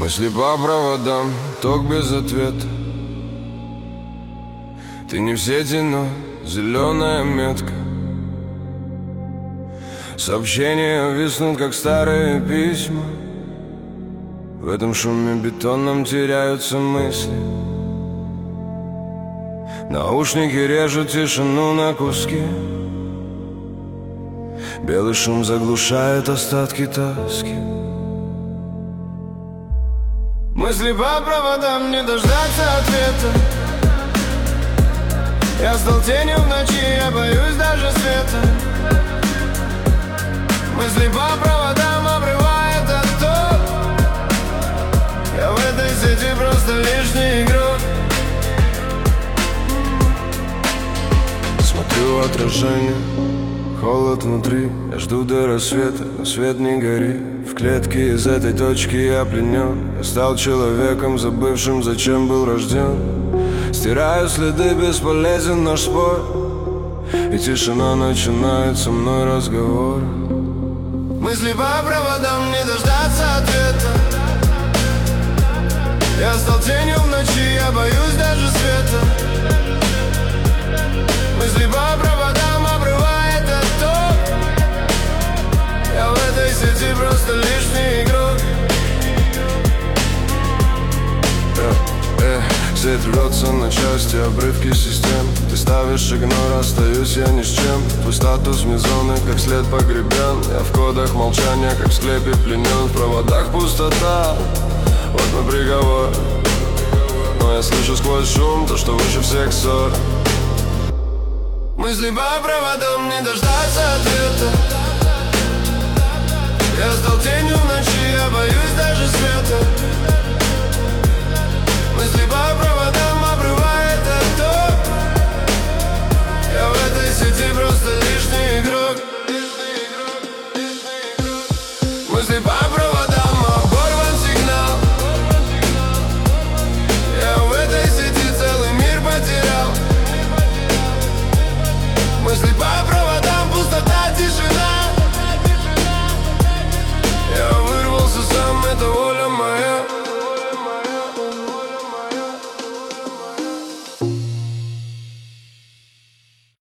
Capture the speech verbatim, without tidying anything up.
Мысли по проводам, ток без ответа. Ты не в сети, но зеленая метка. Сообщения виснут, как старые письма. В этом шуме бетонном теряются мысли. Наушники режут тишину на куски. Белый шум заглушает остатки тоски. Мысли по проводам, не дождаться ответа. Я стал тенью в ночи, я боюсь даже света. Мысли по проводам обрывает отток. Я в этой сети просто лишний игрок. Смотрю в отражение, холод внутри. Я жду до рассвета, но свет не горит. В клетке из этой точки я пленен. Я стал человеком, забывшим, зачем был рожден. Стираю следы, бесполезен наш спор. И тишина начинает со мной разговор. Мысли по проводам, не дождаться ответа. Я стал тенью в ночи, я боюсь даже света. Мысли по проводам обрывает отток. Я в этой сети просто лишний игрок. э, э, Сеть рвется на части, обрывки систем. Ты ставишь игнор, остаюсь я ни с чем. Твой статус вне зоны, как след погребен. Я в кодах молчания, как в склепе пленен. В проводах пустота, вот мой приговор. Но я слышу сквозь шум то, что выше всех ссор. Мысли по проводам, не дождаться ответа.